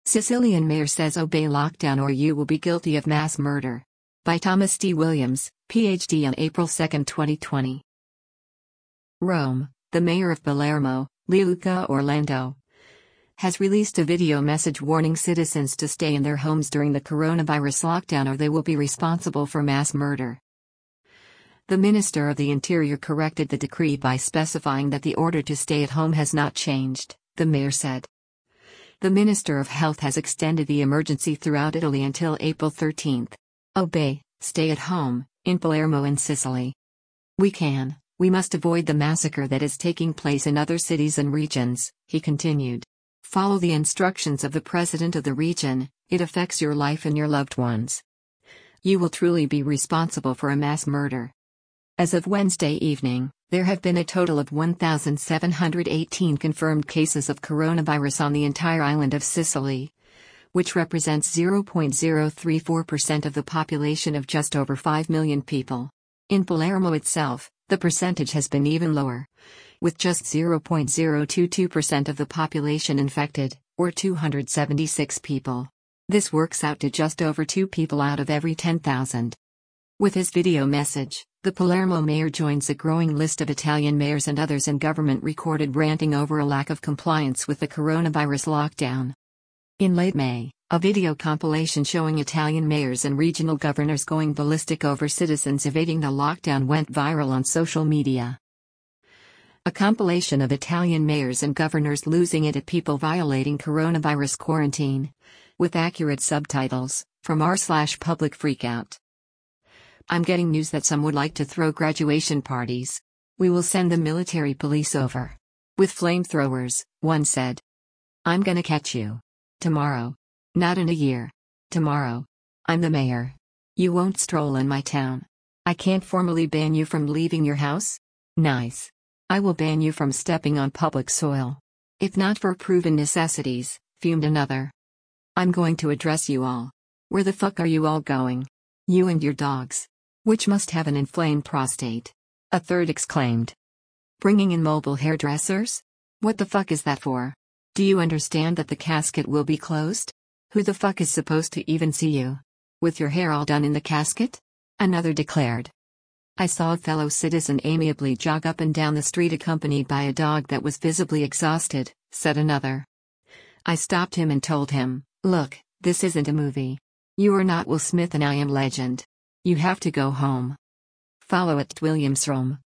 Sicilian mayor says obey lockdown or you will be guilty of mass murder. By Thomas D. Williams, Ph.D. on April 2, 2020. Rome, the mayor of Palermo, Luca Orlando, has released a video message warning citizens to stay in their homes during the coronavirus lockdown or they will be responsible for mass murder. The Minister of the Interior corrected the decree by specifying that the order to stay at home has not changed, the mayor said. The Minister of Health has extended the emergency throughout Italy until April 13. Obey, stay at home, in Palermo and Sicily. We must avoid the massacre that is taking place in other cities and regions, he continued. Follow the instructions of the president of the region, it affects your life and your loved ones. You will truly be responsible for a mass murder. As of Wednesday evening, there have been a total of 1,718 confirmed cases of coronavirus on the entire island of Sicily, which represents 0.034% of the population of just over 5 million people. In Palermo itself, the percentage has been even lower, with just 0.022% of the population infected, or 276 people. This works out to just over 2 people out of every 10,000. With his video message, the Palermo mayor joins a growing list of Italian mayors and others in government recorded ranting over a lack of compliance with the coronavirus lockdown. In late May, a video compilation showing Italian mayors and regional governors going ballistic over citizens evading the lockdown went viral on social media. A compilation of Italian mayors and governors losing it at people violating coronavirus quarantine, with accurate subtitles, from r/public freakout. I'm getting news that some would like to throw graduation parties. We will send the military police over. With flamethrowers, one said. I'm gonna catch you. Tomorrow. Not in a year. Tomorrow. I'm the mayor. You won't stroll in my town. I can't formally ban you from leaving your house? Nice. I will ban you from stepping on public soil. If not for proven necessities, fumed another. I'm going to address you all. Where the fuck are you all going? You and your dogs. Which must have an inflamed prostate. A third exclaimed. Bringing in mobile hairdressers? What the fuck is that for? Do you understand that the casket will be closed? Who the fuck is supposed to even see you? With your hair all done in the casket? Another declared. I saw a fellow citizen amiably jog up and down the street accompanied by a dog that was visibly exhausted, said another. I stopped him and told him, look, this isn't a movie. You are not Will Smith and I Am Legend. You have to go home. Follow @WilliamsRome.